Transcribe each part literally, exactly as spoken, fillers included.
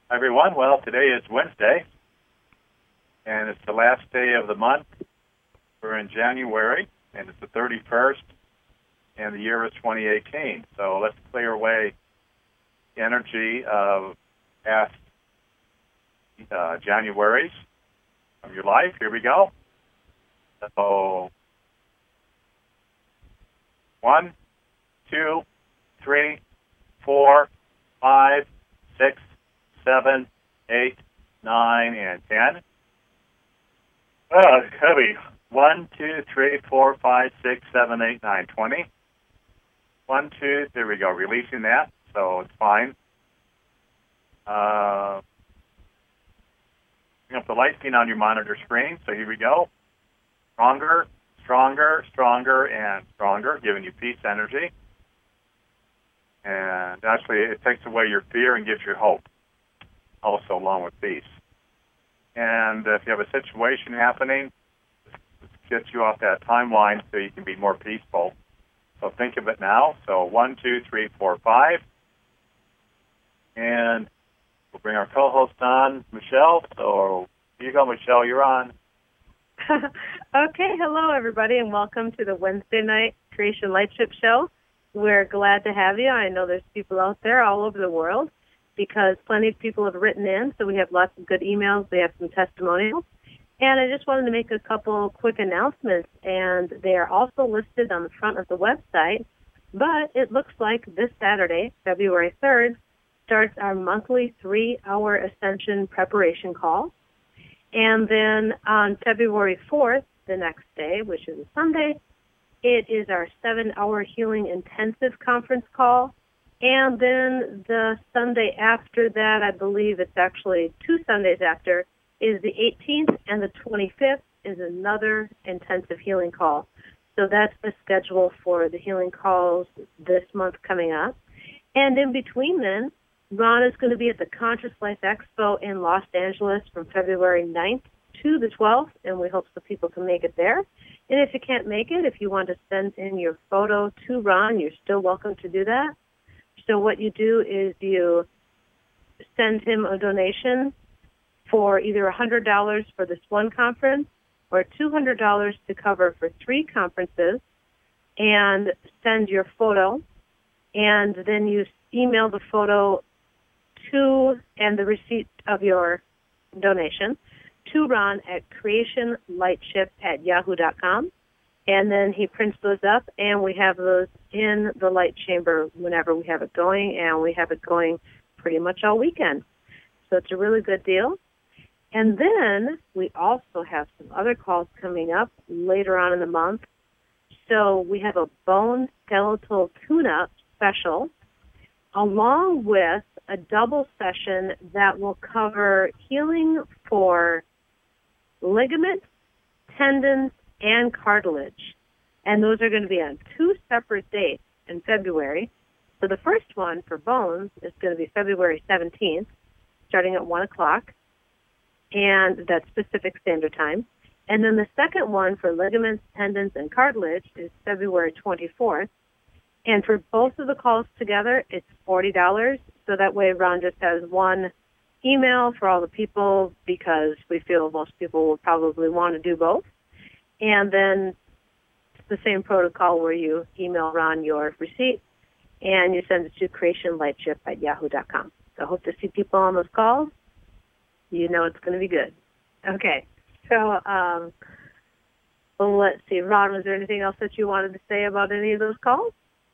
Everyone, well, today is Wednesday, and it's the last day of the month. We're in January, and it's the thirty-first, and the year is twenty eighteen. So let's clear away the energy of past uh, Januaries of your life. Here we go. So, one, two, three, four, five, six, seven, eight, nine, and ten. Oh, heavy. One, two, three, four, five, six, seven, eight, nine, twenty. One, two, there we go. Releasing that, so it's fine. Uh, bring up the light seen on your monitor screen. So here we go. Stronger, stronger, stronger, and stronger, giving you peace energy. And actually, it takes away your fear and gives you hope, also along with peace. And if you have a situation happening, it gets you off that timeline so you can be more peaceful. So think of it now. So one, two, three, four, five. And we'll bring our co-host on, Michelle. So here you go, Michelle, you're on. Okay, hello, everybody, and welcome to the Wednesday night Creation Lightship Show. We're glad to have you. I know there's people out there all over the world because plenty of people have written in, so we have lots of good emails. We have some testimonials. And I just wanted to make a couple quick announcements, and they are also listed on the front of the website. But it looks like this Saturday, February third, starts our monthly three-hour Ascension preparation call. And then on February fourth, the next day, which is a Sunday, it is our seven-hour Healing Intensive conference call. And then the Sunday after that, I believe it's actually two Sundays after, is the eighteenth, and the twenty-fifth is another intensive healing call. So that's the schedule for the healing calls this month coming up. And in between then, Ron is going to be at the Conscious Life Expo in Los Angeles from February ninth to the twelfth, and we hope so people can make it there. And if you can't make it, if you want to send in your photo to Ron, you're still welcome to do that. So what you do is you send him a donation for either one hundred dollars for this one conference or two hundred dollars to cover for three conferences, and send your photo, and then you email the photo to and the receipt of your donation to Ron at creationlightship at yahoo dot com, and then he prints those up, and we have those in the light chamber whenever we have it going, and we have it going pretty much all weekend. So it's a really good deal. And then we also have some other calls coming up later on in the month. So we have a bone skeletal tune-up special, along with a double session that will cover healing for ligaments, tendons, and cartilage. And those are going to be on two separate dates in February. So the first one for bones is going to be February seventeenth, starting at one o'clock, and that's Pacific Standard Time. And then the second one for ligaments, tendons, and cartilage is February twenty-fourth. And for both of the calls together, it's forty dollars. So that way Ron just has one email for all the people because we feel most people will probably want to do both. And then it's the same protocol where you email Ron your receipt and you send it to creationlightship at yahoo dot com. So I hope to see people on those calls. You know it's going to be good. Okay. So um, well, let's see. Ron, was there anything else that you wanted to say about any of those calls?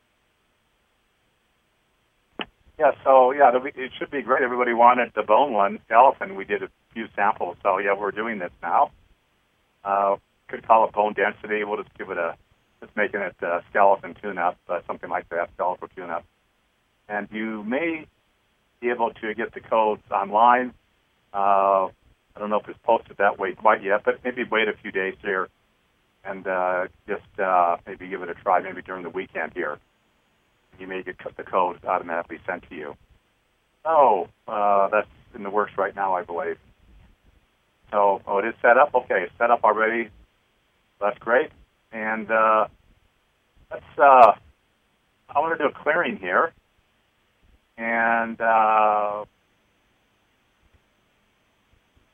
Yeah, so, yeah, it should be great. Everybody wanted the bone one, skeleton. We did a few samples, so, yeah, we're doing this now. Uh, could call it bone density. We'll just give it a, just making it a skeleton tune-up, uh, something like that, skeletal tune-up. And you may be able to get the codes online. Uh, I don't know if it's posted that way quite yet, but maybe wait a few days here and uh, just uh, maybe give it a try, maybe during the weekend here. You may get the code automatically sent to you. Oh, uh, that's in the works right now, I believe. So, oh, it is set up? Okay, it's set up already. That's great. And uh, let's, uh, I want to do a clearing here. And uh,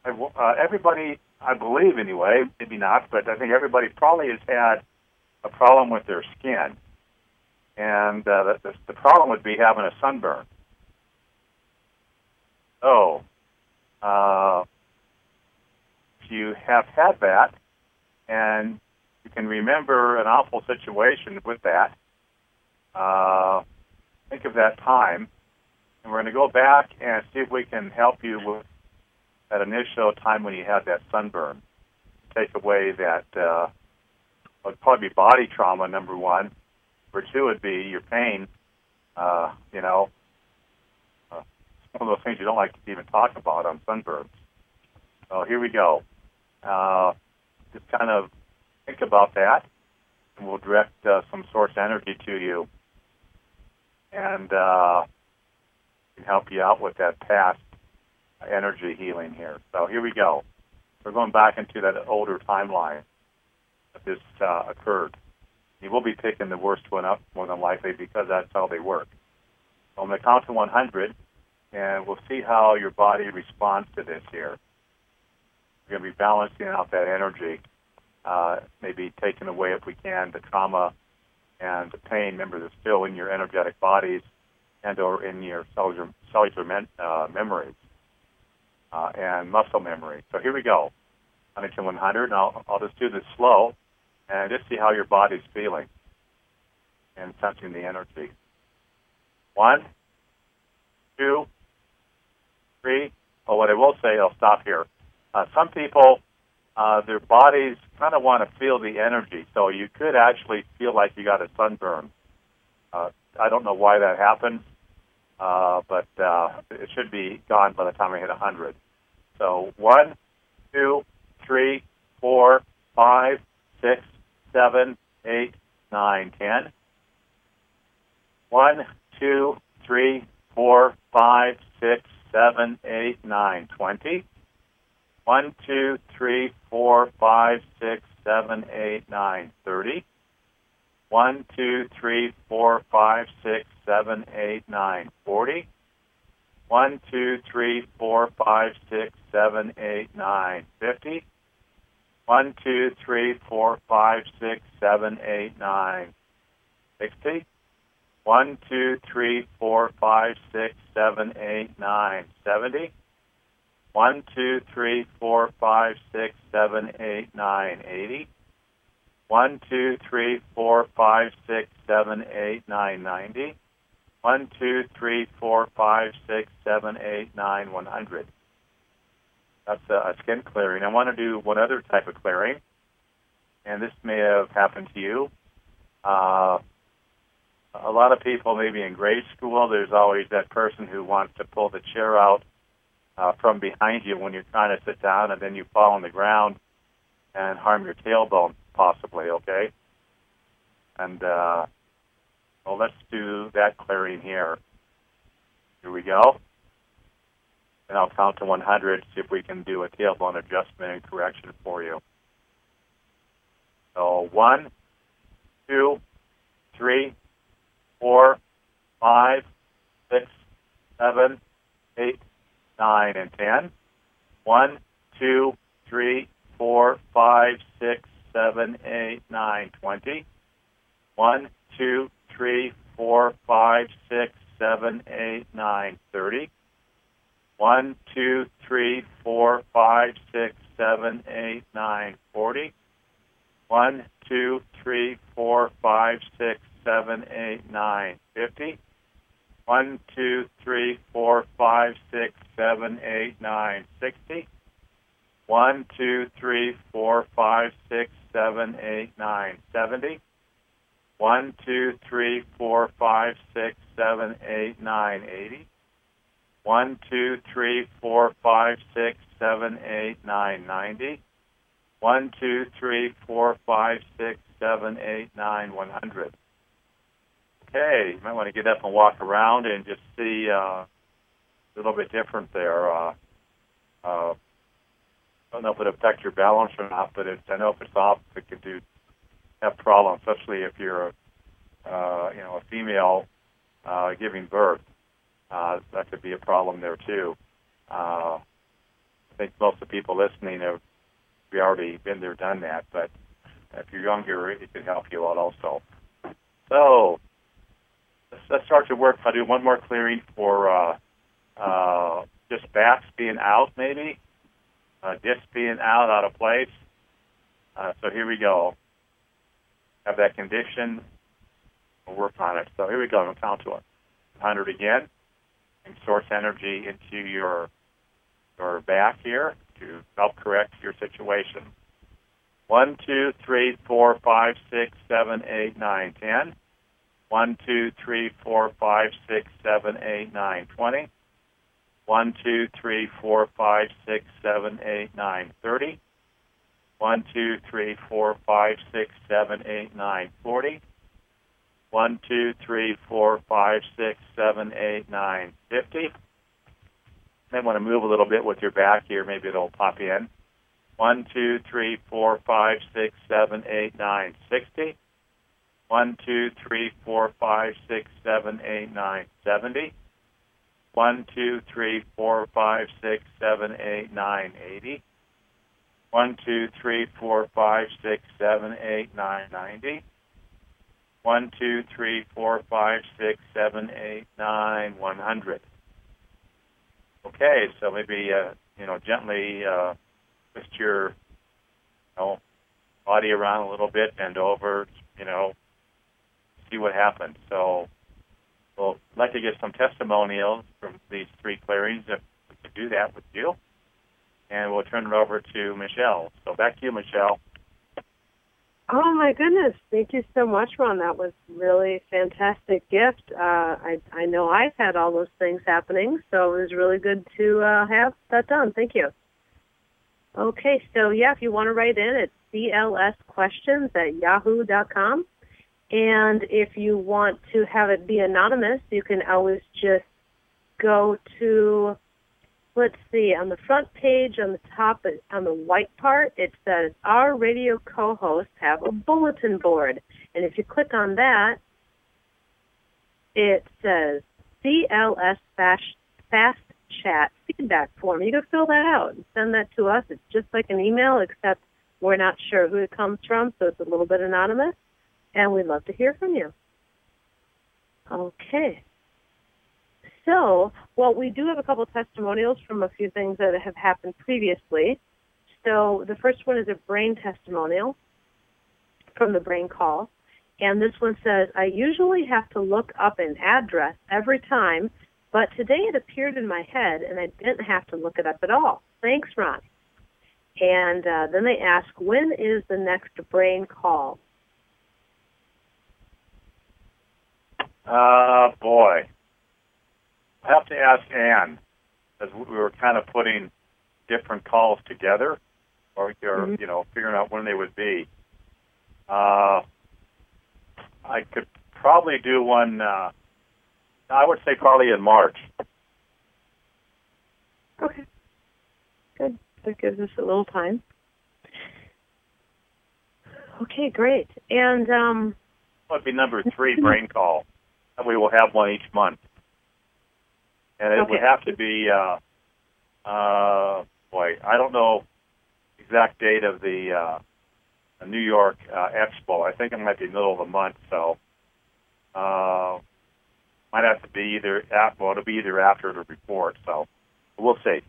uh, everybody, I believe anyway, maybe not, but I think everybody probably has had a problem with their skin. And uh, the, the problem would be having a sunburn. So, uh, if you have had that, and you can remember an awful situation with that, uh, think of that time, and we're going to go back and see if we can help you with that initial time when you had that sunburn. Take away that, uh, would probably be body trauma, number one. Number two would be your pain. Uh, you know, uh, one of those things you don't like to even talk about on sunburns. So here we go. Uh, just kind of think about that, and we'll direct uh, some source energy to you, and uh, can help you out with that past energy healing here. So here we go. We're going back into that older timeline that this uh, occurred. You will be picking the worst one up more than likely because that's how they work. So I'm going to count to one hundred, and we'll see how your body responds to this here. We're going to be balancing out that energy, uh, maybe taking away, if we can, the trauma and the pain. Remember, they're still in your energetic bodies and or in your cellular, cellular men, uh, memories uh, and muscle memory. So here we go. Counting to one hundred, and I'll, I'll just do this slow and just see how your body's feeling and sensing the energy. One, two, three. Oh, what I will say, I'll stop here. Uh, some people, uh, their bodies kind of want to feel the energy, so you could actually feel like you got a sunburn. Uh, I don't know why that happens, uh, but uh, it should be gone by the time I hit one hundred. So one, two, three, four, five, six, seven, eight, nine, ten. One, two, three, four, five, six, seven, eight, nine, twenty. One, two, three, four, five, six, seven, eight, nine, thirty. One, two, three, four, five, six, seven, eight, nine, forty. One, two, three, four, five, six, seven, eight, nine, fifty. One, two, three, four, five, six, seven, eight, nine, sixty. One, two, three, four, five, six, seven, eight, nine, seventy. One, two, three, four, five, six, seven, eight, nine, eighty. One, two, three, four, five, six, seven, eight, nine, ninety. One, two, three, four, five, six, seven, eight, nine, one hundred. That's a, a skin clearing. I want to do one other type of clearing, and this may have happened to you. Uh, a lot of people, maybe in grade school, there's always that person who wants to pull the chair out uh, from behind you when you're trying to sit down, and then you fall on the ground and harm your tailbone, possibly, okay? And, uh, well, let's do that clearing here. Here we go. And I'll count to one hundred, see if we can do a tailbone adjustment and correction for you. So one, two, three, four, five, six, seven, eight, nine, and ten. One, two, three, four, five, six, seven, eight, nine, twenty. One, two, three, four, five, six, seven, eight, nine, thirty. One, two, three, four, five, six, seven, eight, nine, forty. One, two, three, four, five, six, seven, eight, nine, fifty. One, two, three, four, five, six, seven, eight, nine, sixty. One, two, three, four, five, six, seven, eight, nine, seventy. One, two, three, four, five, six, seven, eight, nine, eighty. One, two, three, four, five, six, seven, eight, nine, ninety. One, two, three, four, five, six, seven, eight, nine, one hundred. Okay, you might want to get up and walk around and just see uh, a little bit different there. Uh, uh, I don't know if it affects your balance or not, but it's, I know if it's off, it could do have problems, especially if you're a, uh, you know, a female uh, giving birth. Uh, that could be a problem there too. Uh, I think most of the people listening have we already been there, done that. But if you're younger, it can help you out also. So let's, let's start to work. I'll do one more clearing for uh, uh, just bats being out, maybe. Uh, discs being out, out of place. Uh, so here we go. Have that condition. We'll work on it. So here we go. We'll count to it. one hundred again. And source energy into your your back here to help correct your situation. One, two, three, four, five, six, seven, eight, nine, ten. One, two, three, four, five, six, seven, eight, nine, twenty. One, two, three, four, five, six, seven, eight, nine, thirty. One, two, three, four, five, six, seven, eight, nine, forty. One, two, three, four, five, six, seven, eight, nine, fifty. Then want to move a little bit with your back here. Maybe it'll pop in. One, two, three, four, five, six, seven, eight, nine, sixty. One, two, three, four, five, six, seven, eight, nine, seventy. One, two, three, four, five, six, seven, eight, nine, eighty. One, two, three, four, five, six, seven, eight, nine, ninety. One, two, three, four, five, six, seven, eight, nine, one hundred. Okay, so maybe uh, you know gently uh, twist your you know, body around a little bit, bend over, you know, see what happens. So we'll like to get some testimonials from these three clearings if we could do that with you. And we'll turn it over to Michelle. So back to you, Michelle. Oh, my goodness. Thank you so much, Ron. That was really fantastic gift. Uh, I, I know I've had all those things happening, so it was really good to uh, have that done. Thank you. Okay, so, yeah, if you want to write in, it's c l s questions at yahoo dot com. And if you want to have it be anonymous, you can always just go to... Let's see, on the front page, on the top, on the white part, it says, our radio co-hosts have a bulletin board. And if you click on that, it says C L S Fast, Fast Chat feedback form. You can fill that out and send that to us. It's just like an email, except we're not sure who it comes from, so it's a little bit anonymous. And we'd love to hear from you. Okay. So, well, we do have a couple of testimonials from a few things that have happened previously. So the first one is a brain testimonial from the brain call. And this one says, I usually have to look up an address every time, but today it appeared in my head and I didn't have to look it up at all. Thanks, Ron. And uh, then they ask, when is the next brain call? Uh, boy. I have to ask Ann, as we were kind of putting different calls together, or, or mm-hmm. you know, figuring out when they would be. Uh, I could probably do one. Uh, I would say probably in March. Okay, good. That gives us a little time. Okay, great. And um, that would be number three brain call, and we will have one each month. And it okay. would have to be, uh, uh, boy, I don't know exact date of the uh, New York uh, Expo. I think it might be middle of the month, so uh, might have to be either at, well, it'll be either after or before. So we'll see.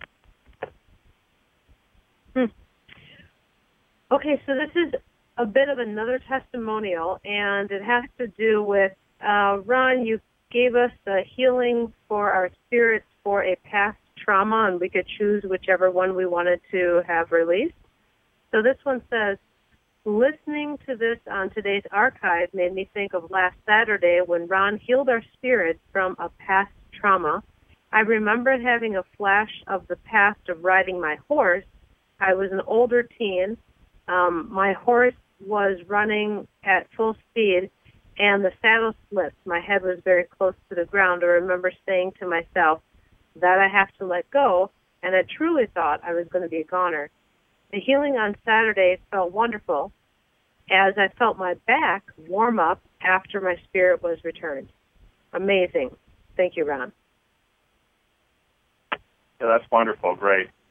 Hmm. Okay, so this is a bit of another testimonial, and it has to do with uh, Ron. You gave us a healing for our spirits for a past trauma, and we could choose whichever one we wanted to have released. So this one says, listening to this on today's archive made me think of last Saturday when Ron healed our spirits from a past trauma. I remembered having a flash of the past of riding my horse. I was an older teen. Um, my horse was running at full speed, and the saddle slipped. My head was very close to the ground. I remember saying to myself that I have to let go, and I truly thought I was going to be a goner. The healing on Saturday felt wonderful, as I felt my back warm up after my spirit was returned. Amazing. Thank you, Ron. Yeah, that's wonderful. Great.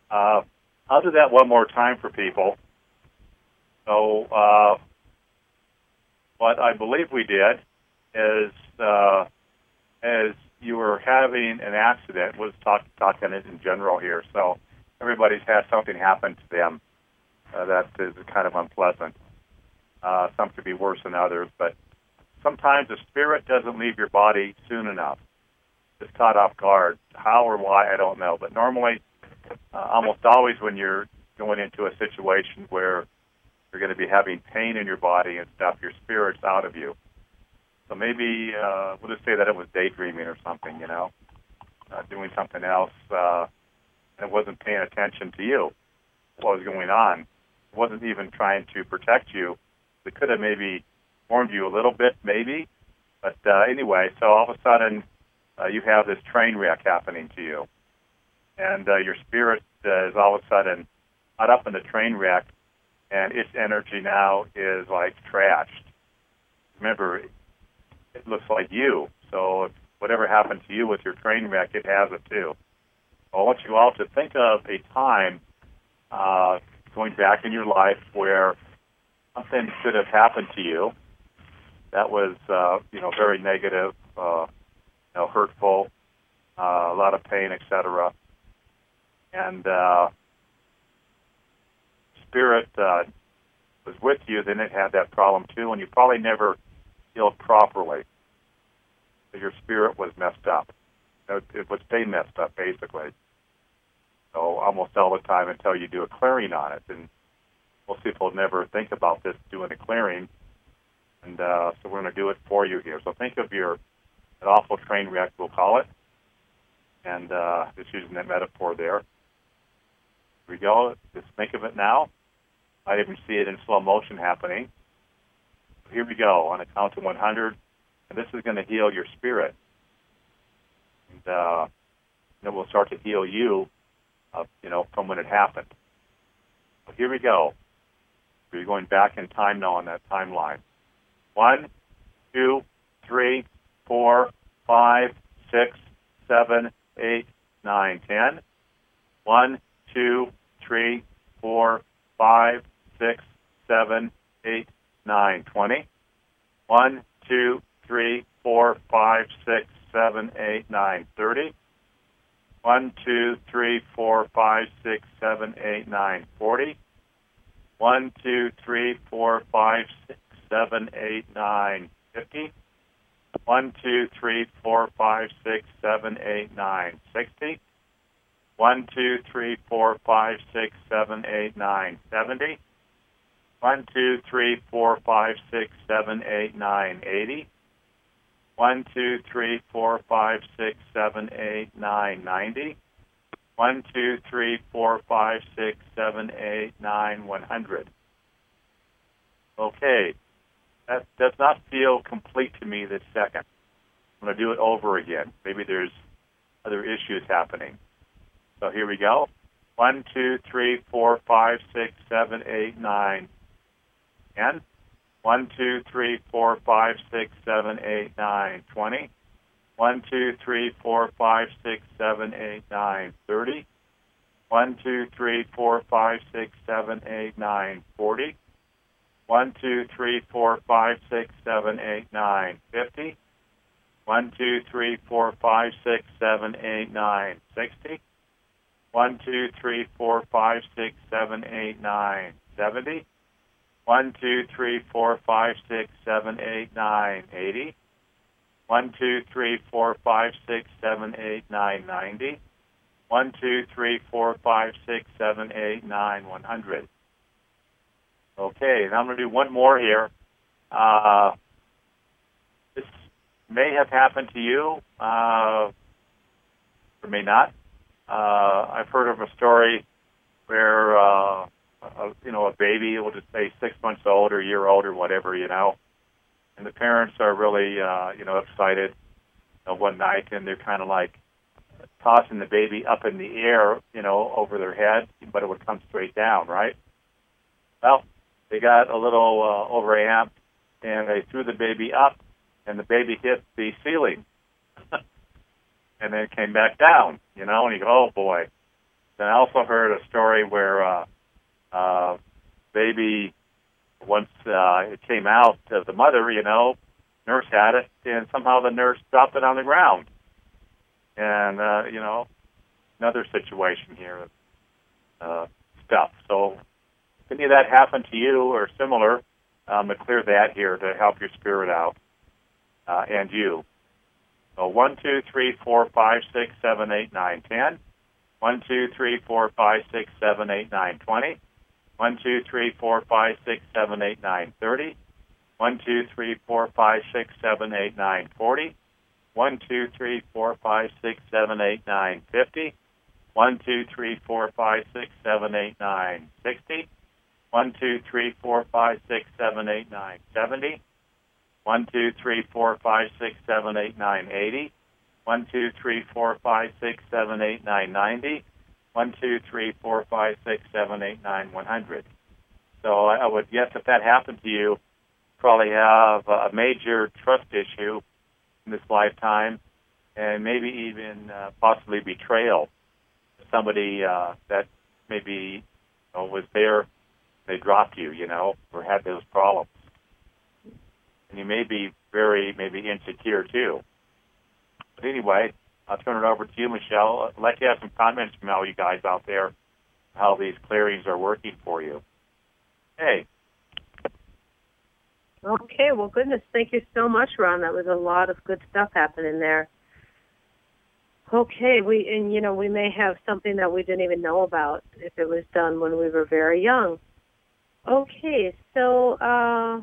Uh, I'll do that one more time for people. So uh, what I believe we did is, uh, as you were having an accident, was talk, talking it in general here. So everybody's had something happen to them uh, that is kind of unpleasant. Uh, some could be worse than others, but sometimes the spirit doesn't leave your body soon enough. It's caught off guard. How or why, I don't know. But normally, uh, almost always when you're going into a situation where you're going to be having pain in your body and stuff, your spirit's out of you. So maybe uh, we'll just say that it was daydreaming or something, you know, uh, doing something else, uh, and it wasn't paying attention to you, what was going on. It wasn't even trying to protect you. It could have maybe warned you a little bit, maybe. But uh, anyway, so all of a sudden, uh, you have this train wreck happening to you. And uh, your spirit uh, is all of a sudden caught up in the train wreck, and its energy now is like trashed. Remember, it looks like you. So if whatever happened to you with your train wreck, it has it too. I want you all to think of a time uh, going back in your life where something should have happened to you that was, uh, you know, very negative, uh, you know, hurtful, uh, a lot of pain, et cetera. And uh, spirit uh, was with you, then it had that problem too, and you probably never healed properly. So your spirit was messed up. It, it would stay messed up, basically. So almost all the time until you do a clearing on it. And most people never think about this, doing a clearing. And uh, so we're going to do it for you here. So think of your an awful train wreck, we'll call it. And uh, just using that metaphor there. Here we go. Just think of it now. Might even see it in slow motion happening. Here we go on a count to one hundred. And this is going to heal your spirit. And uh, then we'll start to heal you, uh, you know, from when it happened. So here we go. We're going back in time now on that timeline. One, two, three, four, five, six, seven, eight, nine, ten. One, two, three, four, five, six, seven, eight, nine, twenty. One, two, three, four, five, six, seven, eight, nine, thirty. One, two, three, four, five, six, seven, eight, nine, forty. One, two, three, four, five, six, seven, eight, nine, fifty. One, two, three, four, five, six, seven, eight, nine, sixty. One, two, three, four, five, six, seven, eight, nine, seventy. One, two, three, four, five, six, seven, eight, nine, eighty. One, two, three, four, five, six, seven, eight, nine, ninety. One, two, three, four, five, six, seven, eight, nine, one hundred. Okay, that does not feel complete to me this second. I'm going to do it over again. Maybe there's other issues happening. So here we go. One, two, three, four, five, six, seven, eight, nine, ten. One, two, three, four, five, six, seven, eight, nine, twenty. One, two, three, four, five, six, seven, eight, nine, thirty. One, two, three, four, five, six, seven, eight, nine, forty. One, two, three, four, five, six, seven, eight, nine, fifty. One, two, three, four, five, six, seven, eight, nine, sixty. One, two, three, four, five, six, seven, eight, nine, seventy. One, two, three, four, five, six, seven, eight, nine, eighty. One, two, three, four, five, six, seven, eight, nine, ninety. One, two, three, four, five, six, seven, eight, nine, one hundred. Okay, now I'm going to do one more here. Uh, this may have happened to you, uh, or may not. Uh, I've heard of a story where, uh, a, you know, a baby, we'll just say six months old or a year old or whatever, you know, and the parents are really, uh, you know, excited you know, one night, and they're kind of like tossing the baby up in the air, you know, over their head, but it would come straight down, right? Well, they got a little uh, overamped, and they threw the baby up, and the baby hit the ceiling. And then it came back down, you know, and you go, oh, boy. Then I also heard a story where uh, uh, baby, once uh, it came out of the mother, you know, nurse had it, and somehow the nurse dropped it on the ground. And, uh, you know, another situation here, uh, stuff. So if any of that happened to you or similar, um, to clear that here to help your spirit out uh, and you. So one, two, three, four, five, six, seven, eight, nine, ten. One, two, three, four, five, six, seven, eight, nine, twenty. One, two, three, four, five, six, seven, eight, nine, thirty. One, two, three, four, five, six, seven, eight, nine, forty. One, two, three, four, five, six, seven, eight, nine, fifty. One, two, three, four, five, six, seven, eight, nine, sixty. One, two, three, four, five, six, seven, eight, nine, seventy. One, two, three, four, five, six, seven, eight, nine, eighty. One, two, three, four, five, six, seven, eight, nine, ninety. One, two, three, four, five, six, seven, eight, nine, one hundred. So I would guess if that happened to you, probably have a major trust issue in this lifetime, and maybe even uh, possibly betrayal. Somebody uh, that maybe you know, was there, they dropped you, you know, or had those problems. And you may be very, maybe insecure too. But anyway, I'll turn it over to you, Michelle. I'd like to have some comments from all you guys out there, how these clearings are working for you. Hey. Okay, well, goodness, thank you so much, Ron. That was a lot of good stuff happening there. Okay, we and you know we may have something that we didn't even know about if it was done when we were very young. Okay, so uh,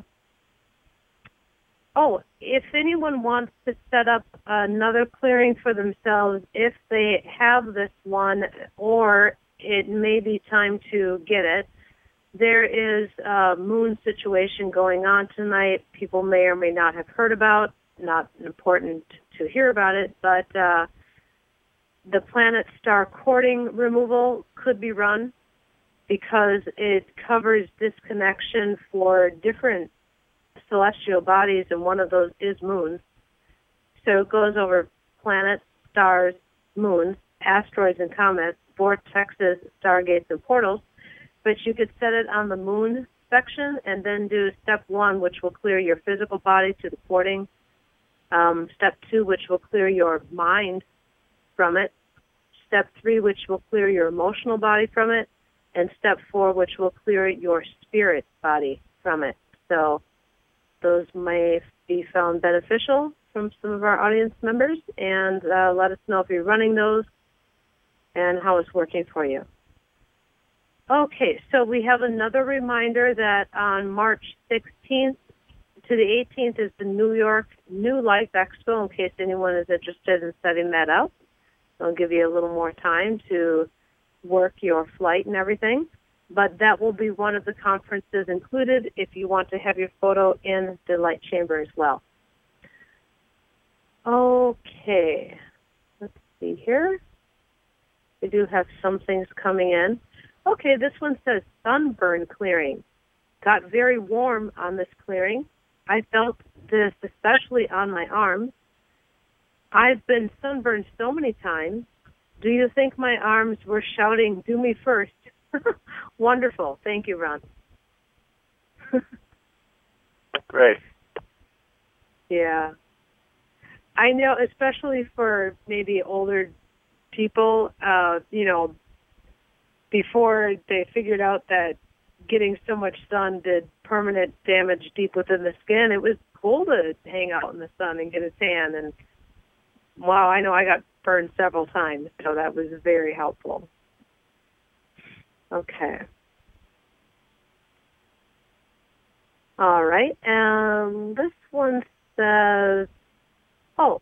oh, if anyone wants to set up another clearing for themselves, if they have this one, or it may be time to get it. There is a moon situation going on tonight. People may or may not have heard about. Not important to hear about it, but uh, the planet star courting removal could be run because it covers disconnection for different celestial bodies, and one of those is moons. So it goes over planets, stars, moons, asteroids and comets, vortexes, stargates, and portals. But you could set it on the moon section and then do step one, which will clear your physical body to the courting. Um, step two, which will clear your mind from it. Step three, which will clear your emotional body from it. And step four, which will clear your spirit body from it. So those may be found beneficial from some of our audience members. And uh, let us know if you're running those and how it's working for you. Okay, so we have another reminder that on March sixteenth to the eighteenth is the New York New Life Expo, in case anyone is interested in setting that up. I'll give you a little more time to work your flight and everything. But that will be one of the conferences included if you want to have your photo in the light chamber as well. Okay, let's see here. We do have some things coming in. Okay, this one says sunburn clearing. Got very warm on this clearing. I felt this especially on my arms. I've been sunburned so many times. Do you think my arms were shouting, "Do me first"? Wonderful. Thank you, Ron. Great. Yeah. I know, especially for maybe older people, uh, you know, before they figured out that getting so much sun did permanent damage deep within the skin, it was cool to hang out in the sun and get a tan. And, wow, I know I got burned several times, so that was very helpful. Okay. All right. Um, this one says, oh,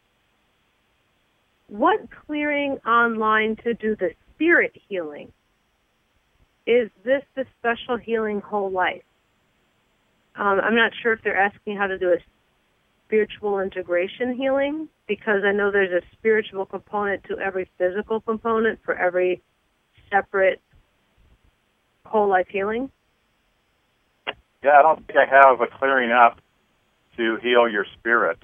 what clearing online to do the spirit healing? Is this the special healing whole life? Um, I'm not sure if they're asking how to do a spiritual integration healing, because I know there's a spiritual component to every physical component for every separate whole life healing. Yeah, I don't think I have a clearing up to heal your spirit.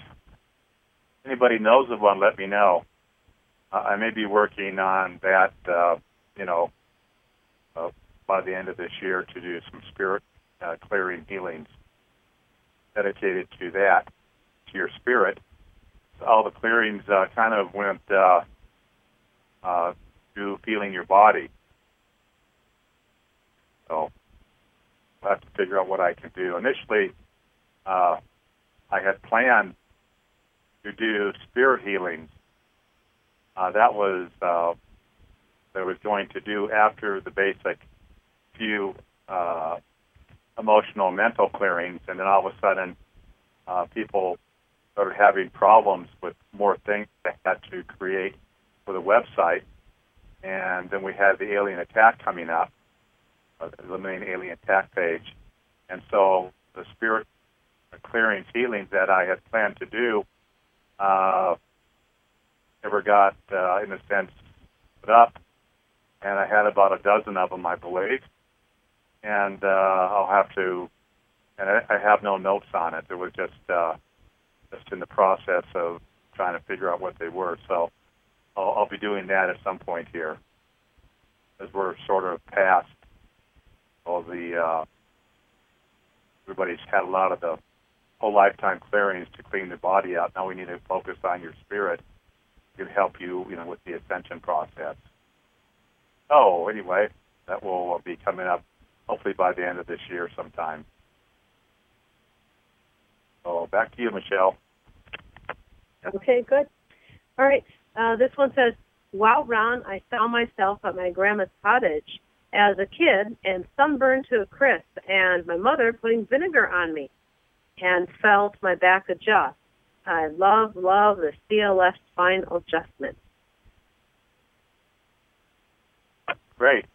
Anybody knows of one, let me know. Uh, I may be working on that uh, you know, uh, by the end of this year to do some spirit uh, clearing healings dedicated to that, to your spirit. So all the clearings uh, kind of went uh, uh, to feeling your body. So I'll have to figure out what I can do. Initially, uh, I had planned to do spirit healings. Uh, that was uh, that I was going to do after the basic few uh, emotional and mental clearings, and then all of a sudden, uh, people started having problems with more things they had to create for the website, and then we had the alien attack coming up, uh, the main alien attack page, and so the spirit clearings healings that I had planned to do uh, never got, uh, in a sense, put up, and I had about a dozen of them, I believe. And uh, I'll have to, and I, I have no notes on it. It was just uh, just in the process of trying to figure out what they were. So I'll, I'll be doing that at some point here, as we're sort of past all the, uh, everybody's had a lot of the whole lifetime clearings to clean the body out. Now we need to focus on your spirit to help you, you know, with the ascension process. Oh, anyway, that will be coming up hopefully by the end of this year sometime. So back to you, Michelle. Okay, good. All right. Uh, this one says, wow, Ron, I saw myself at my grandma's cottage as a kid and sunburned to a crisp, and my mother putting vinegar on me and felt my back adjust. I love, love the C L S spine adjustment. Great.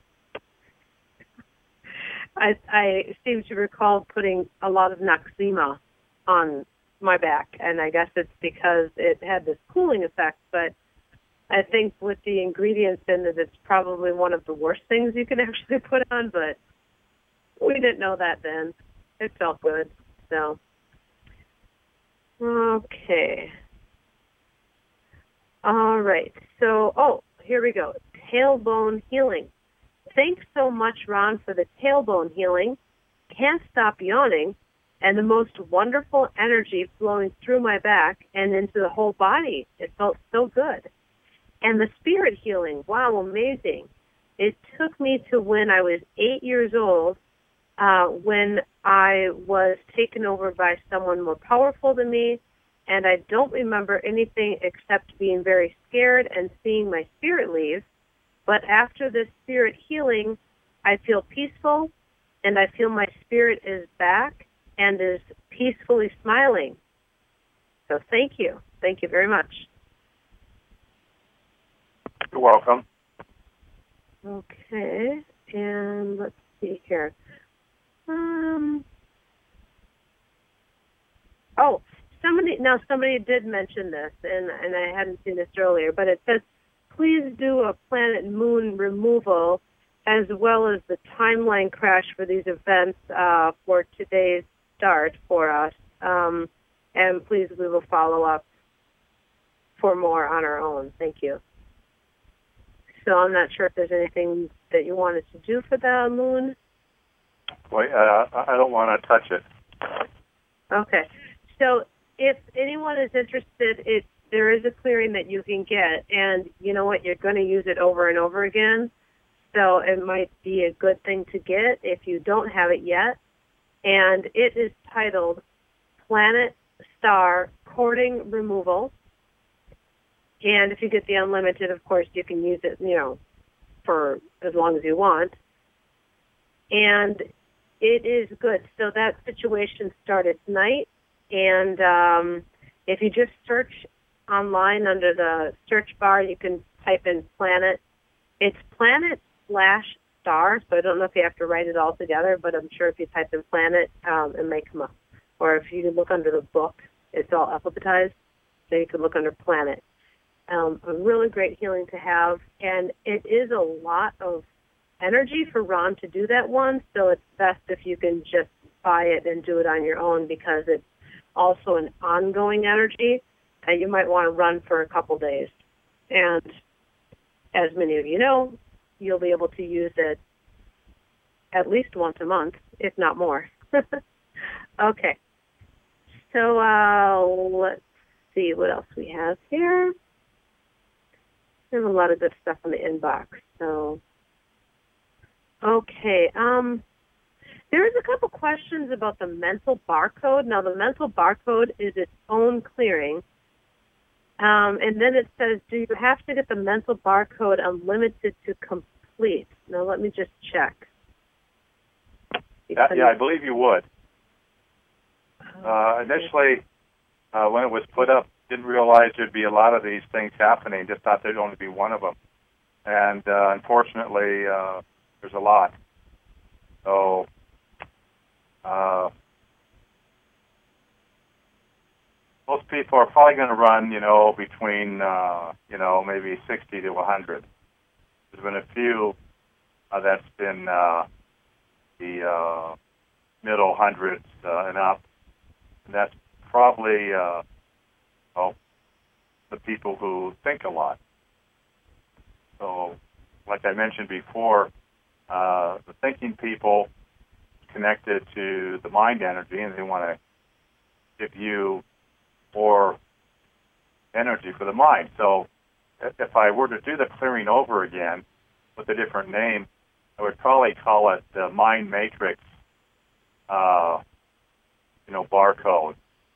I, I seem to recall putting a lot of Noxzema on my back, and I guess it's because it had this cooling effect, but I think with the ingredients in it, it's probably one of the worst things you can actually put on, but we didn't know that then. It felt good, so. Okay. All right, so, oh, here we go. Tailbone healing. Thanks so much, Ron, for the tailbone healing. Can't stop yawning, and the most wonderful energy flowing through my back and into the whole body. It felt so good. And the spirit healing, wow, amazing. It took me to when I was eight years old, uh, when I was taken over by someone more powerful than me, and I don't remember anything except being very scared and seeing my spirit leave. But after this spirit healing, I feel peaceful, and I feel my spirit is back and is peacefully smiling. So thank you. Thank you very much. You're welcome. Okay, and let's see here. Um. Oh, somebody, now somebody did mention this, and, and I hadn't seen this earlier, but it says, please do a planet moon removal as well as the timeline crash for these events uh, for today's start for us. Um, and please, we will follow up for more on our own. Thank you. So I'm not sure if there's anything that you wanted to do for the moon. Boy, uh, I don't want to touch it. Okay. So if anyone is interested, it there is a clearing that you can get, and you know what? You're going to use it over and over again, so it might be a good thing to get if you don't have it yet. And it is titled Planet Star Cording Removal. And if you get the unlimited, of course, you can use it, you know, for as long as you want. And it is good. So that situation started tonight, and um, if you just search online under the search bar, you can type in planet. It's planet slash star, so I don't know if you have to write it all together, but I'm sure if you type in planet, um, it may come up. Or if you look under the book, it's all alphabetized, so you can look under planet. Um, a really great healing to have, and it is a lot of energy for Ron to do that one, so it's best if you can just buy it and do it on your own, because it's also an ongoing energy, and you might want to run for a couple days. And as many of you know, you'll be able to use it at least once a month, if not more. Okay. So uh, let's see what else we have here. There's a lot of good stuff in the inbox. So, okay. Um, there's a couple questions about the mental barcode. Now, the mental barcode is its own clearing. Um, and then it says, do you have to get the mental barcode unlimited to complete? Now, let me just check. Yeah, yeah, I believe you would. Uh, initially, uh, when it was put up, didn't realize there'd be a lot of these things happening. Just thought there'd only be one of them. And uh, unfortunately, uh, there's a lot. So, uh, most people are probably going to run, you know, between, uh, you know, maybe sixty to one hundred. There's been a few uh, that's been uh, the uh, middle hundreds uh, and up. And that's probably, uh, well, the people who think a lot. So, like I mentioned before, uh, the thinking people connected to the mind energy, and they want to give you more energy for the mind. So, if I were to do the clearing over again with a different name, I would probably call it the Mind Matrix, uh, you know, barcode.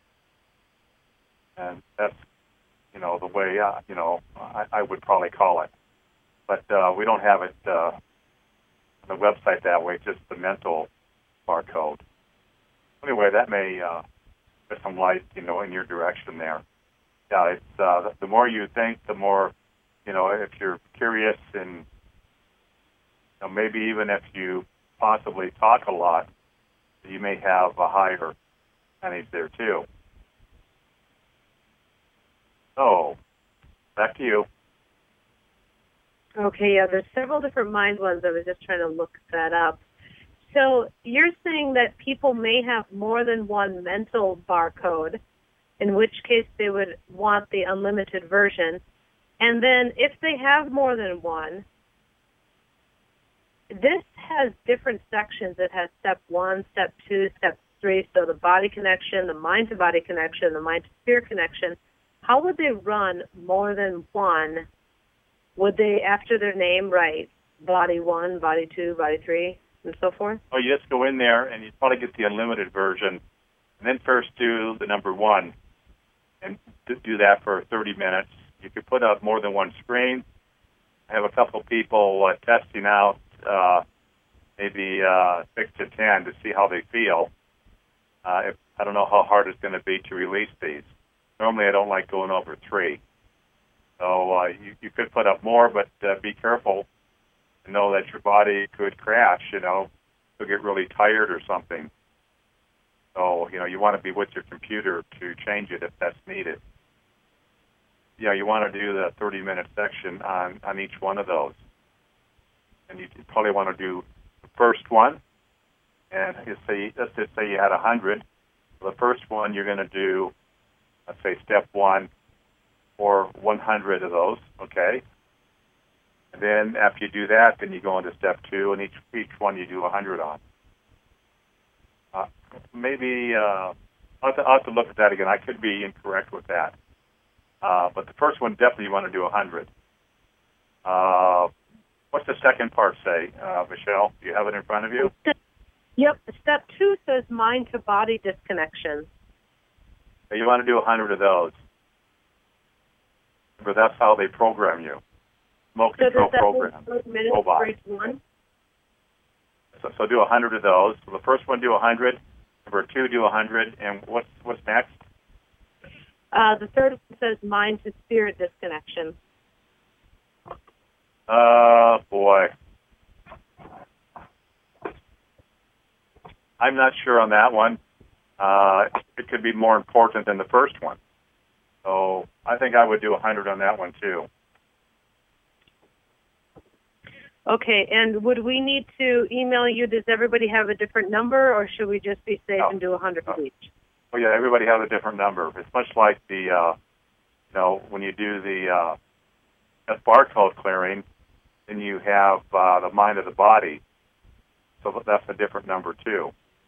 And that's, you know, the way, uh, you know, I, I would probably call it. But uh, we don't have it uh, on the website that way, just the mental barcode. Anyway, that may uh, put some light, you know, in your direction there. Yeah, it's uh, the more you think, the more, you know, if you're curious and, you know, maybe even if you possibly talk a lot, you may have a higher percentage there too. So, back to you. Okay, yeah, there's several different mind ones. I was just trying to look that up. So you're saying that people may have more than one mental barcode, in which case they would want the unlimited version. And then if they have more than one, this has different sections. It has step one, step two, step three, so the body connection, the mind-to-body connection, the mind-to-spirit connection. How would they run more than one? Would they, after their name, write body one, body two, body three, and so forth? Oh, you just go in there and you probably get the unlimited version, and then first do the number one, and do that for thirty minutes. You could put up more than one screen. I have a couple people uh, testing out uh, maybe uh, six to ten to see how they feel. Uh, if, I don't know how hard it's going to be to release these. Normally, I don't like going over three. So uh, you, you could put up more, but uh, be careful and know that your body could crash, you know, could get really tired or something. So, you know, you want to be with your computer to change it if that's needed. Yeah, you want to do the thirty-minute section on, on each one of those. And you probably want to do the first one, and you say, let's just say you had one hundred. The first one you're going to do, let's say, step one, or one hundred of those, okay? And then after you do that, then you go into step two, and each each one you do one hundred on. Uh, maybe, uh, I'll, have to, I'll have to look at that again. I could be incorrect with that. Uh, but the first one, definitely you want to do one hundred. Uh, what's the second part say, uh, Michelle? Do you have it in front of you? Yep. Step two says mind-to-body disconnection. You want to do one hundred of those. But that's how they program you. Remote so control does that program. Minutes for each one? So, so do one hundred of those. So the first one, do one hundred. Number two, do one hundred. And what's what's next? Uh, the third one says mind-to-spirit disconnection. Uh, boy. I'm not sure on that one. Uh, it could be more important than the first one. So I think I would do one hundred on that one, too. Okay, and would we need to email you? Does everybody have a different number, or should we just be safe no. and do one hundred no. each? Oh, yeah, everybody has a different number. It's much like the, uh, you know, when you do the uh, barcode clearing, then you have uh, the mind of the body. So that's a different number too.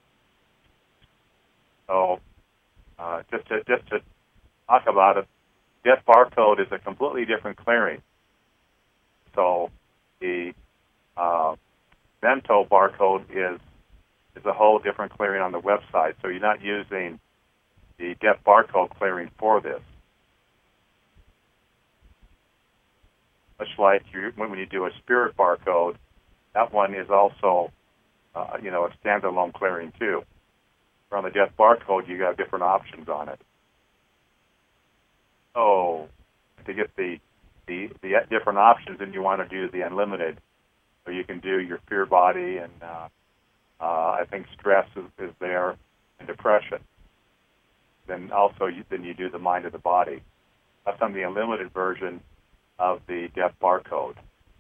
So uh, just to just to talk about it, Death Barcode is a completely different clearing. So the uh, Bento barcode is is a whole different clearing on the website. So you're not using the Death Barcode clearing for this. Much like you, when you do a Spirit Barcode, that one is also, uh, you know, a standalone clearing too. On the Death Barcode, you got different options on it. So to get the the, the different options, then you want to do the unlimited. So you can do your fear body, and uh, uh, I think stress is, is there, and depression. Then also, you, then you do the mind of the body. That's on the unlimited version of the Death Barcode.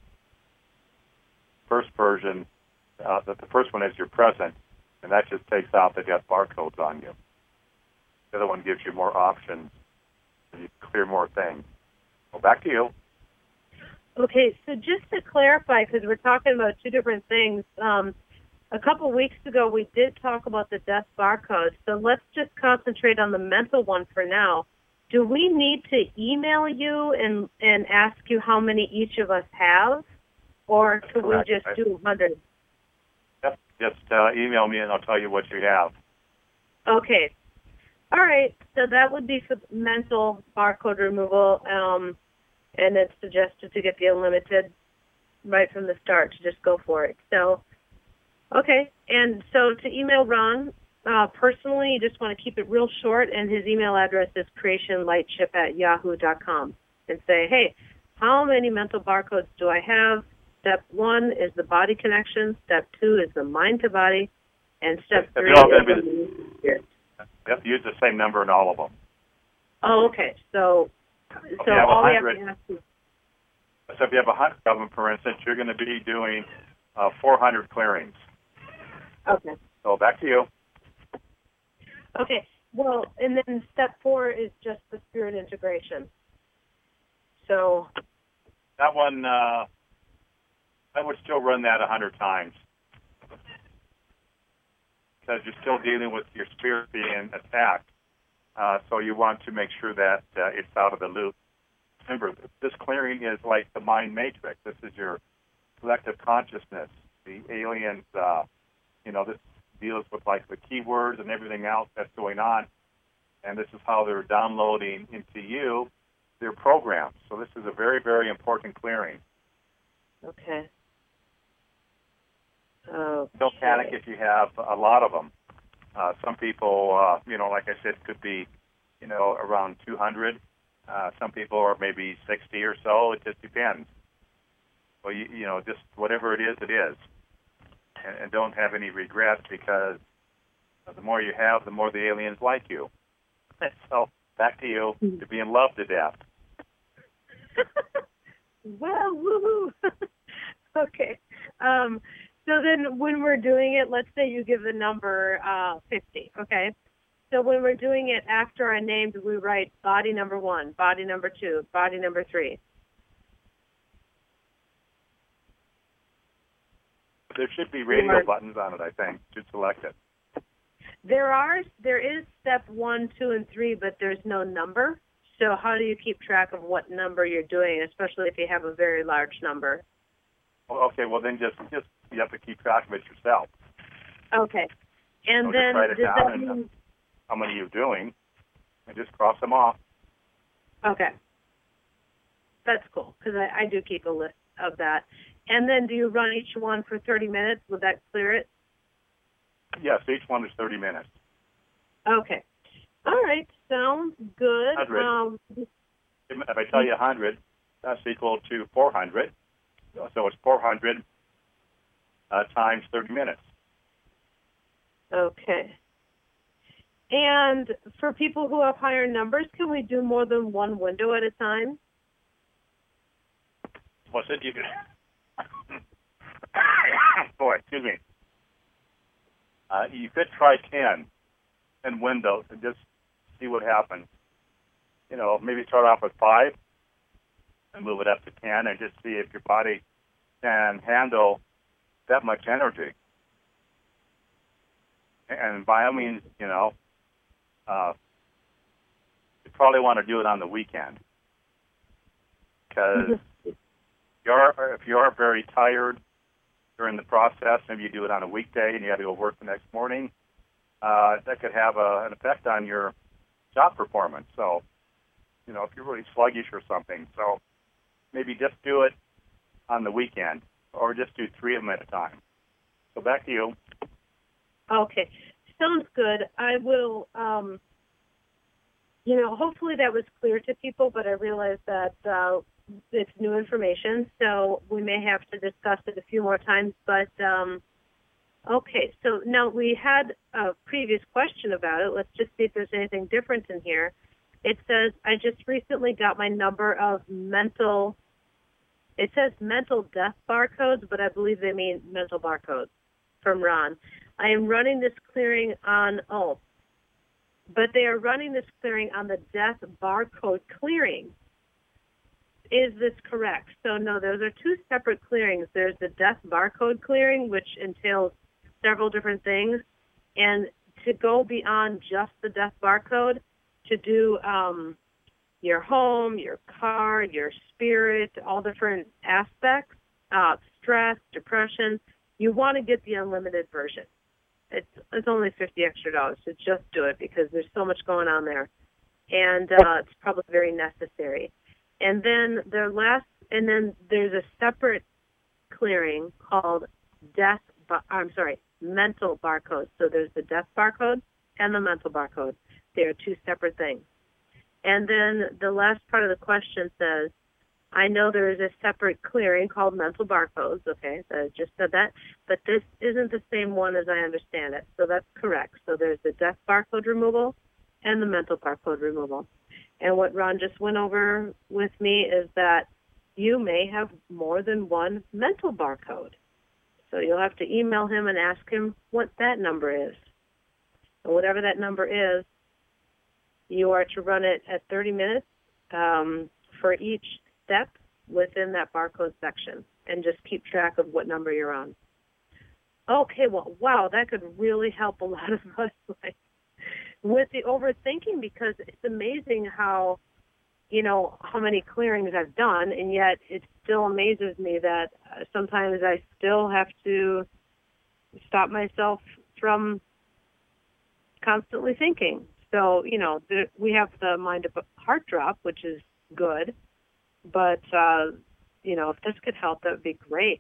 First version, uh, the, the first one is your present, and that just takes out the Death Barcodes on you. The other one gives you more options, and you clear more things. Well, back to you. Okay, so just to clarify, because we're talking about two different things, um, a couple weeks ago we did talk about the Death Barcode, so let's just concentrate on the mental one for now. Do we need to email you and, and ask you how many each of us have, or could Correct. we just do one hundred? Yep, just uh, email me and I'll tell you what you have. Okay. All right, so that would be for mental barcode removal, um, and it's suggested to get the unlimited right from the start, to just go for it. So, okay, and so to email Ron, uh, personally, you just want to keep it real short, and his email address is creationlightship at yahoo dot com, and say, hey, how many mental barcodes do I have? Step one is the body connection. Step two is the mind to body. And step three is the spirit. You have to use the same number in all of them. Oh, okay. So, so have all we have one hundred to ask is... So if you have one hundred of them, for instance, you're going to be doing uh, four hundred clearings. Okay. So back to you. Okay. Well, and then step four is just the spirit integration. So... That one, uh, I would still run that one hundred times. Because you're still dealing with your spirit being attacked. Uh, so you want to make sure that uh, it's out of the loop. Remember, this clearing is like the mind matrix. This is your collective consciousness. The aliens, uh, you know, this deals with like the keywords and everything else that's going on. And this is how they're downloading into you their programs. So this is a very, very important clearing. Okay. Oh. Don't panic if you have a lot of them. Uh, some people, uh, you know, like I said, could be, you know, around two hundred. Uh, some people are maybe sixty or so. It just depends. Well, you, you know, just whatever it is, it is. And, and don't have any regrets, because the more you have, the more the aliens like you. So back to you, to be in love to death. Well, woohoo. Okay. Um, so then when we're doing it, let's say you give the number uh, fifty, okay? So when we're doing it after our name, do we write body number one, body number two, body number three? There should be radio Or, buttons on it, I think, to select it. There are, there is step one, two, and three, but there's no number. So how do you keep track of what number you're doing, especially if you have a very large number? Okay, well then just just you have to keep track of it yourself. Okay, and So then just write it does down that and mean, how many you're doing, and just cross them off. okay, that's cool, because I, I do keep a list of that. And then do you run each one for thirty minutes? Would that clear it? Yes, each one is thirty minutes. Okay, all right, sounds good. one hundred. Um, If I tell you one hundred, that's equal to four hundred. So it's four hundred uh, times thirty minutes. Okay. And for people who have higher numbers, can we do more than one window at a time? What's it? You can... Boy, excuse me. Uh, you could try ten in windows and just see what happens. You know, maybe start off with five and move it up to ten, and just see if your body can handle that much energy. And by all means, you know, uh, you probably want to do it on the weekend, because you're, if you're very tired during the process, maybe you do it on a weekday and you have to go work the next morning, uh, that could have a, an effect on your job performance. So, you know, if you're really sluggish or something, so maybe just do it on the weekend, or just do three of them at a time. So back to you. Okay. Sounds good. I will, um, you know, hopefully that was clear to people, but I realize that uh, it's new information, so we may have to discuss it a few more times. But, um, okay, so now we had a previous question about it. Let's just see if there's anything different in here. It says, I just recently got my number of mental, it says mental death barcodes, but I believe they mean mental barcodes, from Ron. I am running this clearing on, oh, but they are running this clearing on the death barcode clearing. Is this correct? So no, those are two separate clearings. There's the death barcode clearing, which entails several different things. And to go beyond just the death barcode, to do um, your home, your car, your spirit, all different aspects, uh, stress, depression, you want to get the unlimited version. It's, it's only fifty extra dollars to just do it, because there's so much going on there. And uh, it's probably very necessary. And then the last, and then there's a separate clearing called death, I'm sorry, mental barcode. So there's the death barcode and the mental barcode. They are two separate things. And then the last part of the question says, I know there is a separate clearing called mental barcodes. Okay, so I just said that. But this isn't the same one as I understand it. So that's correct. So there's the death barcode removal and the mental barcode removal. And what Ron just went over with me is that you may have more than one mental barcode. So you'll have to email him and ask him what that number is. And whatever that number is, you are to run it at thirty minutes um, for each step within that barcode section, and just keep track of what number you're on. Okay, well, wow, that could really help a lot of us like, with the overthinking, because it's amazing how, you know, how many clearings I've done, and yet it still amazes me that uh, sometimes I still have to stop myself from constantly thinking. So, you know, the, we have the mind of a heart drop, which is good. But, uh, you know, if this could help, that would be great.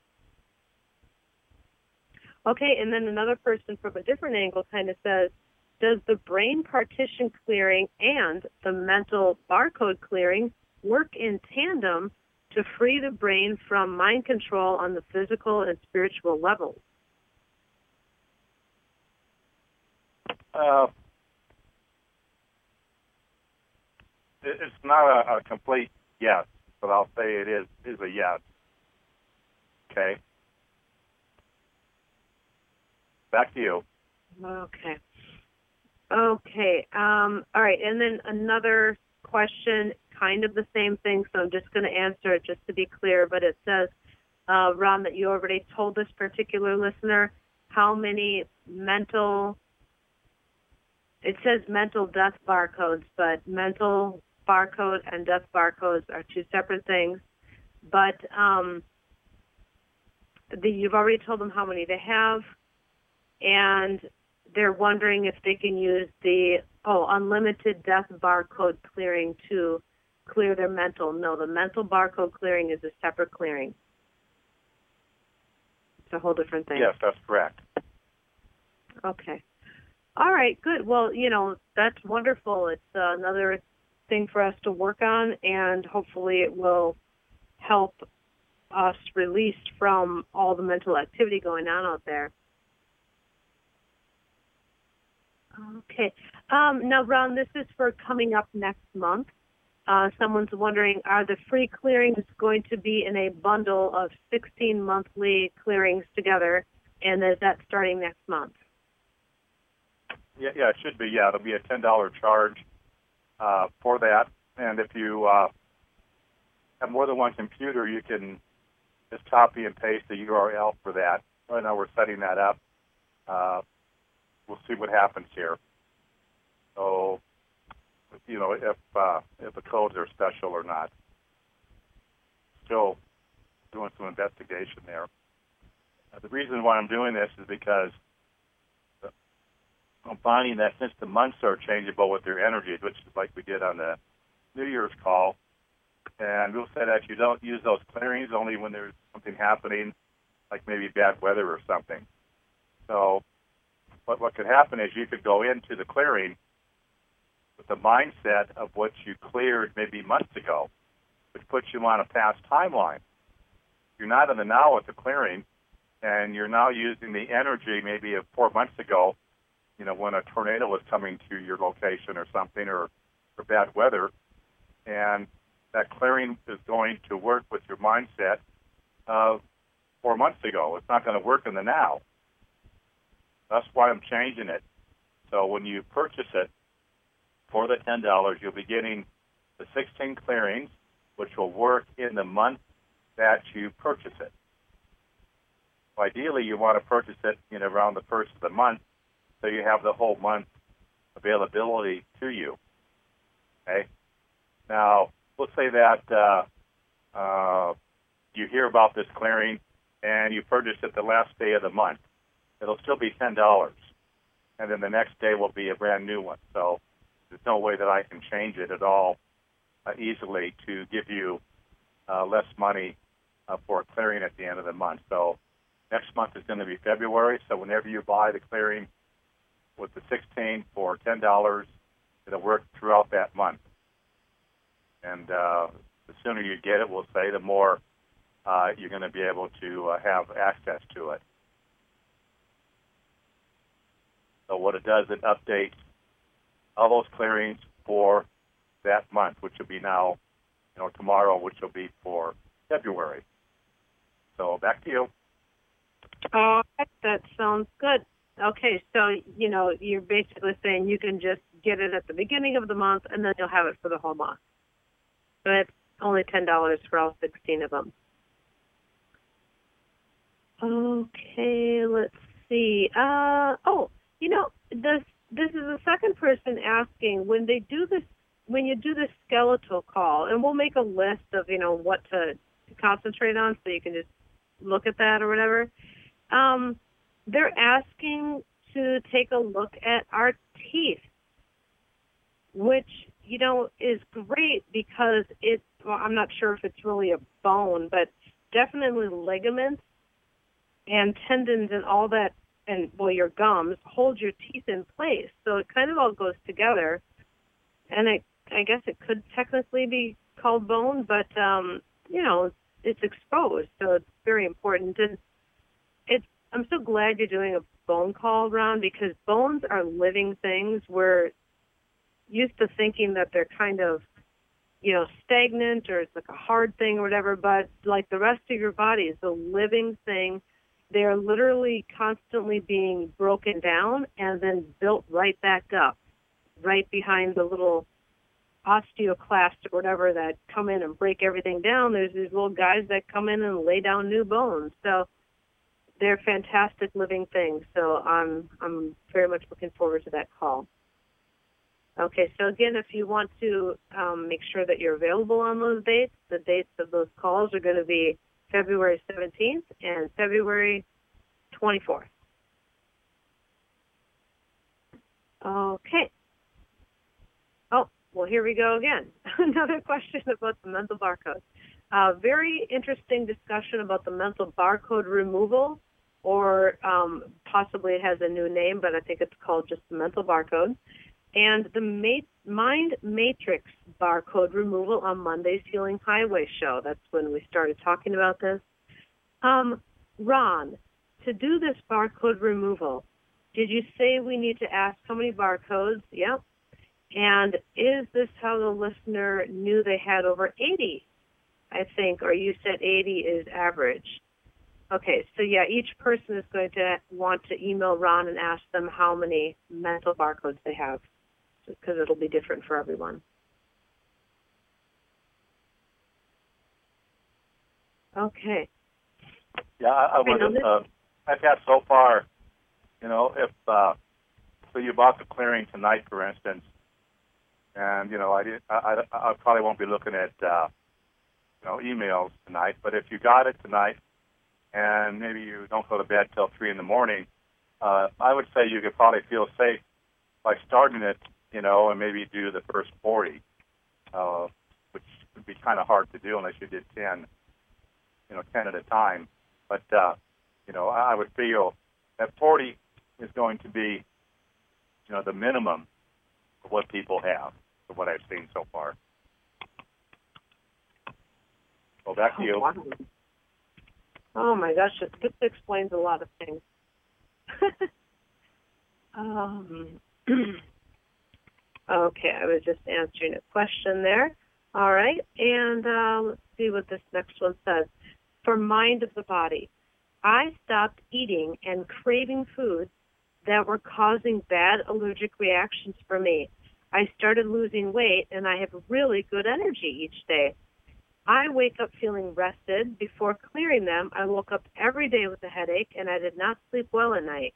Okay, and then another person from a different angle kind of says, does the brain partition clearing and the mental barcode clearing work in tandem to free the brain from mind control on the physical and spiritual levels? Uh, it's not a, a complete yes, but I'll say it is is a yes. Okay. Back to you. Okay. Okay. Um, all right. And then another question, kind of the same thing, so I'm just going to answer it just to be clear, but it says, uh, Ron, that you already told this particular listener how many mental, it says mental death barcodes, but mental barcode and death barcodes are two separate things. But um, the, you've already told them how many they have, and they're wondering if they can use the, oh, unlimited death barcode clearing to clear their mental. No, the mental barcode clearing is a separate clearing. It's a whole different thing. Yes, that's correct. Okay. All right, good. Well, you know, that's wonderful. It's uh, another thing for us to work on, and hopefully it will help us release from all the mental activity going on out there. Okay. Um, now, Ron, this is for coming up next month. Uh, someone's wondering, are the free clearings going to be in a bundle of sixteen monthly clearings together, and is that starting next month? Yeah, yeah, it should be. Yeah, it'll be a ten dollars charge uh, for that. And if you uh, have more than one computer, you can just copy and paste the U R L for that. Right now we're setting that up. Uh, we'll see what happens here. So, you know, if uh, if the codes are special or not. Still doing some investigation there. Uh, the reason why I'm doing this is because I'm finding that since the months are changeable with their energies, which is like we did on the New Year's call, and we'll say that you don't use those clearings only when there's something happening, like maybe bad weather or something. So what, what could happen is you could go into the clearing with the mindset of what you cleared maybe months ago, which puts you on a past timeline. You're not in the now with the clearing, and you're now using the energy maybe of four months ago, you know, when a tornado was coming to your location or something, or, or bad weather, and that clearing is going to work with your mindset of four months ago. It's not going to work in the now. That's why I'm changing it. So when you purchase it for the ten dollars, you'll be getting the sixteen clearings, which will work in the month that you purchase it. Ideally, you want to purchase it in around the first of the month, so you have the whole month availability to you. Okay. Now, let's say that uh, uh, you hear about this clearing and you purchase it the last day of the month. It'll still be ten dollars, and then the next day will be a brand new one. So there's no way that I can change it at all uh, easily to give you uh, less money uh, for a clearing at the end of the month. So next month is going to be February, so whenever you buy the clearing with the sixteen for ten dollars, it'll work throughout that month. And uh, the sooner you get it, we'll say, the more uh, you're going to be able to uh, have access to it. So what it does, it updates all those clearings for that month, which will be now, you know, tomorrow, which will be for February. So back to you. Oh, that sounds good. Okay, so, you know, you're basically saying you can just get it at the beginning of the month, and then you'll have it for the whole month. But it's only ten dollars for all sixteen of them. Okay, let's see. Uh, oh, you know, this this is the second person asking, when they do this, when you do this skeletal call, and we'll make a list of, you know, what to, to concentrate on so you can just look at that or whatever. Um, they're asking to take a look at our teeth, which, you know, is great because it, well, I'm not sure if it's really a bone, but definitely ligaments and tendons and all that, and, well, your gums hold your teeth in place. So it kind of all goes together. And I, I guess it could technically be called bone, but, um, you know, it's exposed, so it's very important. And it's, I'm so glad you're doing a bone call, Ron, because bones are living things. We're used to thinking that they're kind of, you know, stagnant or it's like a hard thing or whatever, but like the rest of your body is a living thing. They're literally constantly being broken down and then built right back up, right behind the little osteoclasts or whatever that come in and break everything down. There's these little guys that come in and lay down new bones. So they're fantastic living things. So I'm I'm very much looking forward to that call. Okay, so again, if you want to um, make sure that you're available on those dates, the dates of those calls are going to be February seventeenth and February twenty-fourth. Okay. Oh, well, here we go again. Another question about the mental barcode. Uh, very interesting discussion about the mental barcode removal, or um, possibly it has a new name, but I think it's called just the mental barcode. And the ma- Mind Matrix barcode removal on Monday's Healing Highway show. That's when we started talking about this. Um, Ron, to do this barcode removal, did you say we need to ask how many barcodes? Yep. And is this how the listener knew they had over eighty, I think, or you said eighty is average? Okay, so yeah, each person is going to want to email Ron and ask them how many mental barcodes they have, because it'll be different for everyone. Okay. Yeah, I, I I know was. this. Uh, I've had so far. You know, if uh, so, you bought the clearing tonight, for instance, and you know, I did. I, I, I probably won't be looking at uh, you know emails tonight. But if you got it tonight, and maybe you don't go to bed till three in the morning, uh, I would say you could probably feel safe by starting it. You know, and maybe do the first forty, uh, which would be kind of hard to do unless you did ten. You know, ten at a time. But uh, you know, I would feel that forty is going to be, you know, the minimum of what people have, of what I've seen so far. Well, back to Oh, you. wow. Oh my gosh, this this explains a lot of things. um, okay, I was just answering a question there. All right, and uh, let's see what this next one says. For mind of the body, I stopped eating and craving foods that were causing bad allergic reactions for me. I started losing weight, and I have really good energy each day. I wake up feeling rested. Before clearing them, I woke up every day with a headache, and I did not sleep well at night.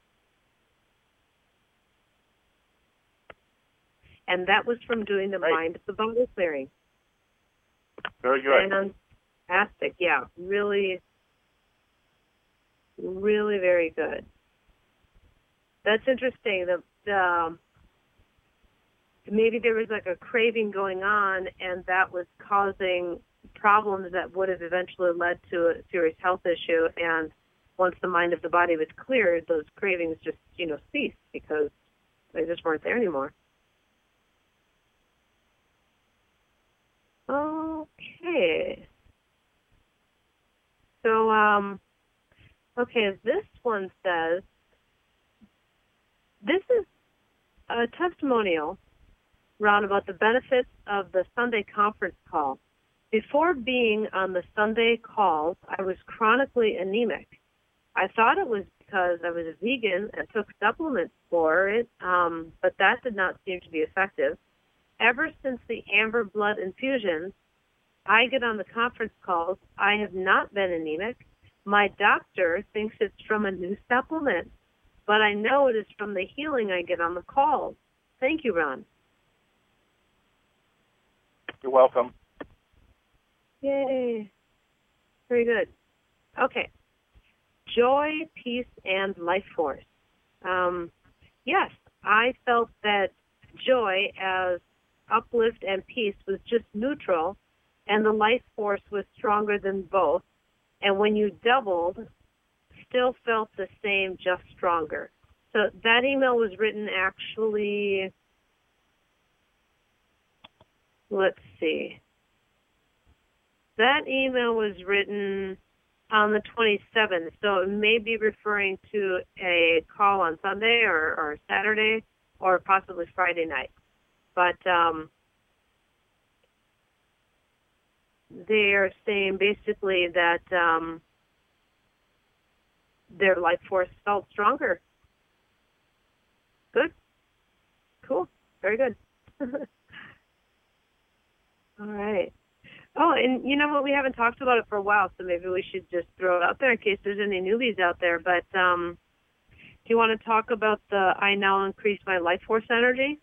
And that was from doing the Right. mind of the body clearing. Very good. Fantastic. Yeah, really, really very good. That's interesting. The, um, maybe there was like a craving going on, and that was causing problems that would have eventually led to a serious health issue. And once the mind of the body was cleared, those cravings just, you know, ceased because they just weren't there anymore. Okay. So, um, okay, this one says, this is a testimonial, Ron, about the benefits of the Sunday conference call. Before being on the Sunday calls, I was chronically anemic. I thought it was because I was a vegan and took supplements for it, um, but that did not seem to be effective. Ever since the amber blood infusions, I get on the conference calls. I have not been anemic. My doctor thinks it's from a new supplement, but I know it is from the healing I get on the calls. Thank you, Ron. You're welcome. Yay. Very good. Okay. Joy, peace, and life force. Um, yes, I felt that joy as uplift and peace was just neutral, and the life force was stronger than both. And when you doubled, still felt the same, just stronger. So that email was written actually, let's see. That email was written on the twenty-seventh, so it may be referring to a call on Sunday or, or Saturday or possibly Friday night. But um, they are saying basically that um, their life force felt stronger. Good. Cool. Very good. All right. Oh, and you know what? We haven't talked about it for a while, so maybe we should just throw it out there in case there's any newbies out there. But um, do you want to talk about the I now increase my life force energy?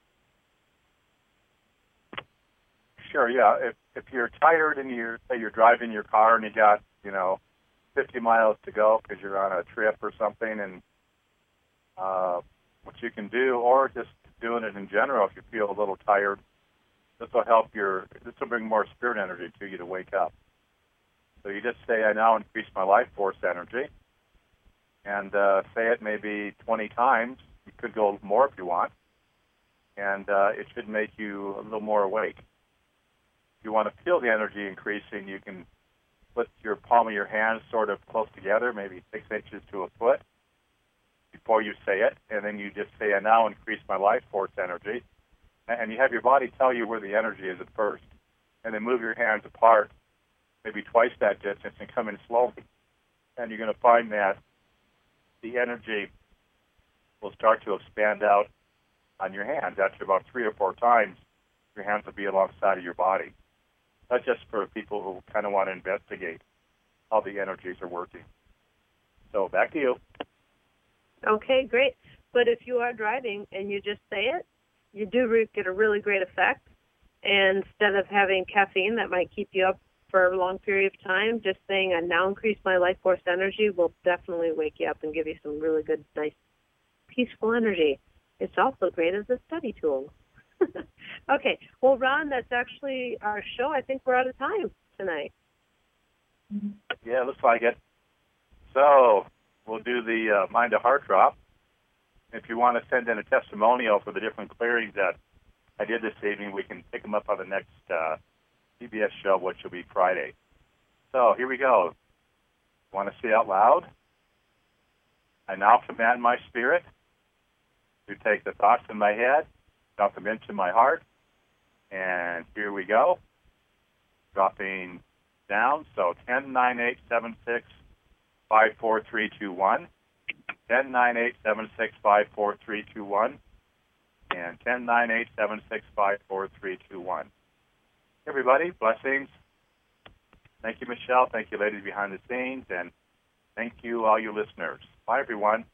Sure, yeah. If if you're tired and you're say you're driving your car and you got, you know, fifty miles to go because you're on a trip or something, and uh, what you can do, or just doing it in general, if you feel a little tired, this will help your. This will bring more spirit energy to you to wake up. So you just say, "I now increase my life force energy," and uh, say it maybe twenty times. You could go more if you want, and uh, it should make you a little more awake. If you want to feel the energy increasing, you can put your palm of your hand sort of close together, maybe six inches to a foot, before you say it, and then you just say, "I now increase my life force energy," and you have your body tell you where the energy is at first, and then move your hands apart, maybe twice that distance, and come in slowly, and you're going to find that the energy will start to expand out on your hands. After about three or four times, your hands will be alongside of your body. That's just for people who kind of want to investigate how the energies are working. So back to you. Okay, great. But if you are driving and you just say it, you do re- get a really great effect. And instead of having caffeine that might keep you up for a long period of time, just saying, I now increase my life force energy will definitely wake you up and give you some really good, nice, peaceful energy. It's also great as a study tool. Okay. Well, Ron, that's actually our show. I think we're out of time tonight. Yeah, looks like it. So we'll do the uh, Mind to Heart drop. If you want to send in a testimonial for the different clearings that I did this evening, we can pick them up on the next uh, C B S show, which will be Friday. So here we go. Want to say out loud? I now command my spirit to take the thoughts in my head, drop them into my heart, and here we go. Dropping down. So ten, nine, eight, seven, six, five, four, three, two, one. ten, nine, eight, seven, six, five, four, three, two, one. And ten, nine, eight, seven, six, five, four, three, two, one. Everybody, blessings. Thank you, Michelle. Thank you, ladies behind the scenes. And thank you, all you listeners. Bye, everyone.